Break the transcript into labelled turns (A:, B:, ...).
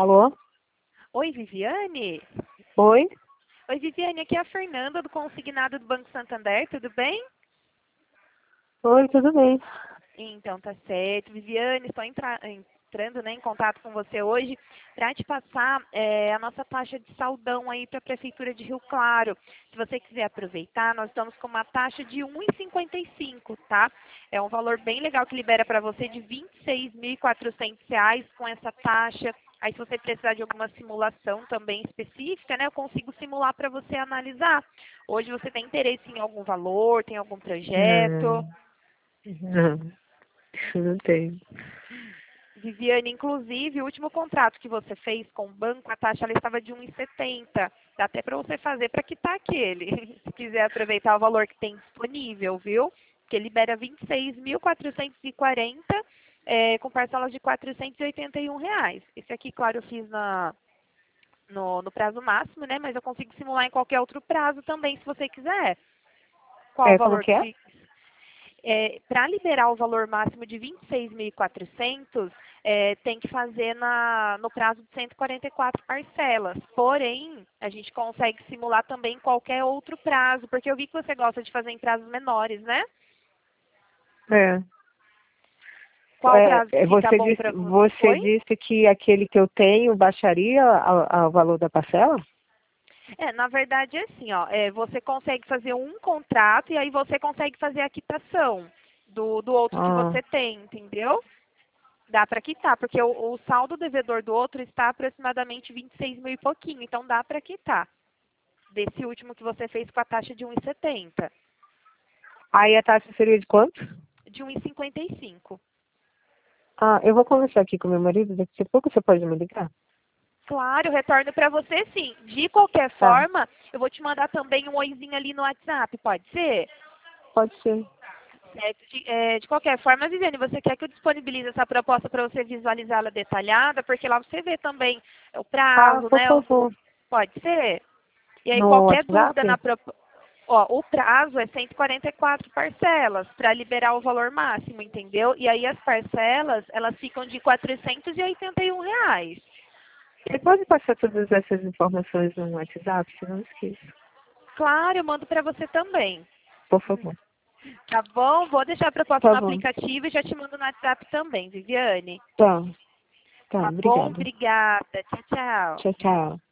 A: Alô?
B: Oi, Viviane?
A: Oi?
B: Oi, Viviane, aqui é a Fernanda do Consignado do Banco Santander, tudo bem?
A: Oi, tudo bem?
B: Então, tá certo. Viviane, estou entrando, né, em contato com você hoje para te passar a nossa taxa de saldão aí para a Prefeitura de Rio Claro. Se você quiser aproveitar, nós estamos com uma taxa de R$ 1,55, tá? É um valor bem legal que libera para você de R$ 26.400 com essa taxa. Aí, se você precisar de alguma simulação também específica, né, eu consigo simular para você analisar. Hoje você tem interesse em algum valor, tem algum projeto?
A: Não, não tenho.
B: Viviane, inclusive, o último contrato que você fez com o banco, a taxa ela estava de 1,70. Dá até para você fazer para quitar aquele, se quiser aproveitar o valor que tem disponível, viu? Que libera 26.440 com parcelas de R$ 481. Esse aqui, claro, eu fiz no prazo máximo, né? Mas eu consigo simular em qualquer outro prazo também, se você quiser. Qual o
A: Como
B: valor
A: que é?
B: que para liberar o valor máximo de 26.400, tem que fazer no prazo de 144 parcelas. Porém, a gente consegue simular também qualquer outro prazo, porque eu vi que você gosta de fazer em prazos menores, né?
A: É.
B: Qual o prazo que fica
A: Você
B: bom
A: disse,
B: para você?
A: você
B: Oi?
A: disse que aquele que eu tenho baixaria o valor da parcela?
B: Na verdade é assim, ó, você consegue fazer um contrato e aí você consegue fazer a quitação do outro que
A: Ah,
B: você tem, entendeu? Dá para quitar, porque o saldo devedor do outro está aproximadamente 26 mil e pouquinho, então dá para quitar. Desse último que você fez com a taxa de 1,70,
A: aí a taxa seria de quanto?
B: de 1,55.
A: Ah, eu vou conversar aqui com meu marido, daqui a pouco você pode me ligar?
B: Claro, eu retorno para você sim. De qualquer
A: Tá,
B: forma, eu vou te mandar também um oizinho ali no WhatsApp, pode ser?
A: pode ser.
B: Certo. De qualquer forma, Viviane, você quer que eu disponibilize essa proposta para você visualizá-la detalhada? Porque lá você vê também o
A: Ah,
B: prazo,
A: por
B: né?
A: favor.
B: Pode ser? E aí,
A: No
B: qualquer dúvida
A: WhatsApp?
B: o prazo é 144 parcelas para liberar o valor máximo, entendeu? E aí as parcelas, elas ficam de R$ 481.
A: Você pode passar todas essas informações no WhatsApp, se não esqueça.
B: Claro, eu mando para você também.
A: Por favor.
B: Tá bom? Vou deixar a proposta
A: Tá
B: no
A: bom.
B: aplicativo e já te mando no WhatsApp também, Viviane.
A: Tá, tá,
B: Tá bom?
A: obrigada.
B: Obrigada. Tchau, tchau.
A: Tchau, tchau.